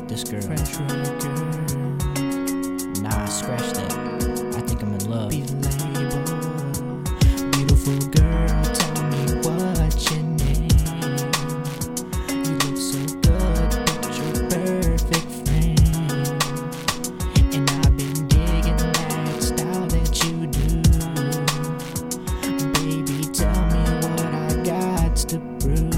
this girl. Fresh record. Nah, scratch that. I think I'm in love. Be labeled. Beautiful girl, tell me what's your name. You look so good, picture perfect frame. And I've been digging that style that you do. Baby, tell me what I got to prove.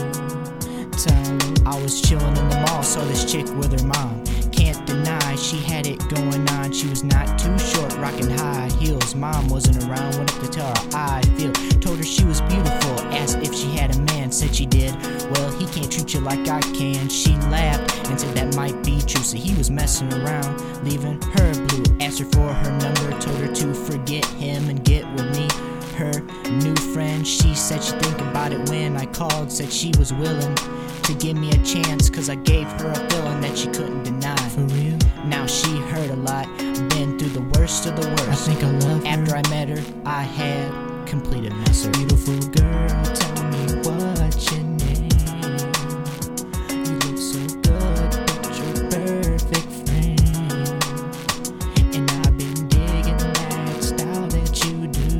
I was chillin' in the mall, saw this chick with her mom. Can't deny she had it going on. She was not too short, rockin' high heels. Mom wasn't around, went up to tell her I feel. Told her she was beautiful, asked if she had a man, said she did. Well, he can't treat you like I can. She laughed and said that might be true. So he was messing around, leaving her blue. Asked her for her number, told her to forget him and get with me. Her new friend, she said she'd think about it when I called. Said she was willing to give me a chance, cause I gave her a feeling that she couldn't deny. For real? Now she heard a lot, been through the worst of the worst. I think I love her. After I met her, I had completed mess. Beautiful girl, tell me what's your name. You look so good, picture perfect frame. And I've been digging that style that you do.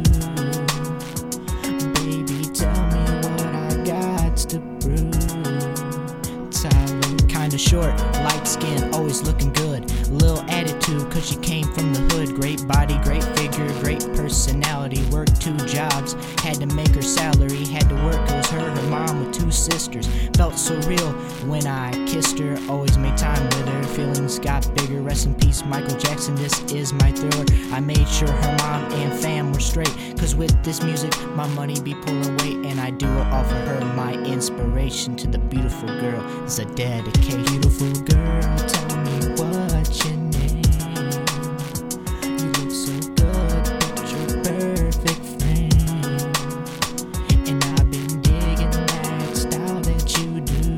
Baby, tell me what I got to prove. Tyler, Kinda short, light skin, always looking good. Little attitude, cause she came from the hood. Great body, great figure, great personality. Worked 2 jobs, had to make her salary. Had to work, it was her mom with 2 sisters. Felt so real when I kissed her. Always made time with her, feelings got bigger. Rest in peace, Michael Jackson, this is my thriller. I made sure her mom and fam were straight, cause with this music, my money be pulling weight. And I do it all for her, my inspiration to the beautiful girl is a dedication. beautiful girl, tell me what's your name. You look so good, picture perfect frame. And I've been digging that style that you do.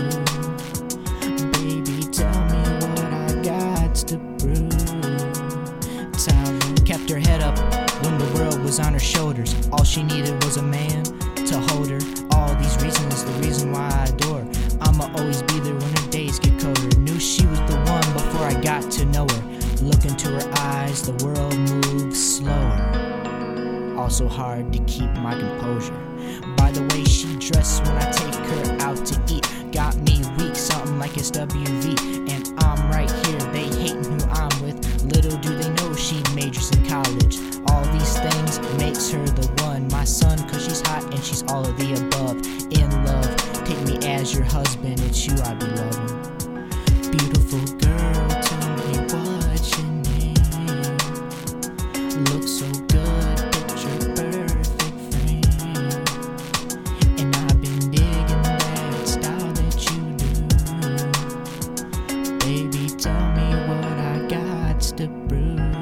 Baby, tell me what I got to prove. Tyler kept her head up when the world was on her shoulders. All she needed was a man to hold her. All these reasons, the reason why I adore her. I'ma always be there when her days get colder. Knew she was the one before I got to know her. Look into her eyes, the world moves slower. Also hard to keep my composure. By the way she dressed when I take her out to eat, got me weak, something like it's WV. And I'm right here, they hating who I'm with. Little do they know she majors in college. All these things makes her the one. My son, cause she's hot and she's all of the above. In love, take me as your husband, it's you I be loving. Beautiful girl, tell me what's your name. Look so good, picture perfect frame. And I've been digging that style that you do. Baby, tell me what I got to prove.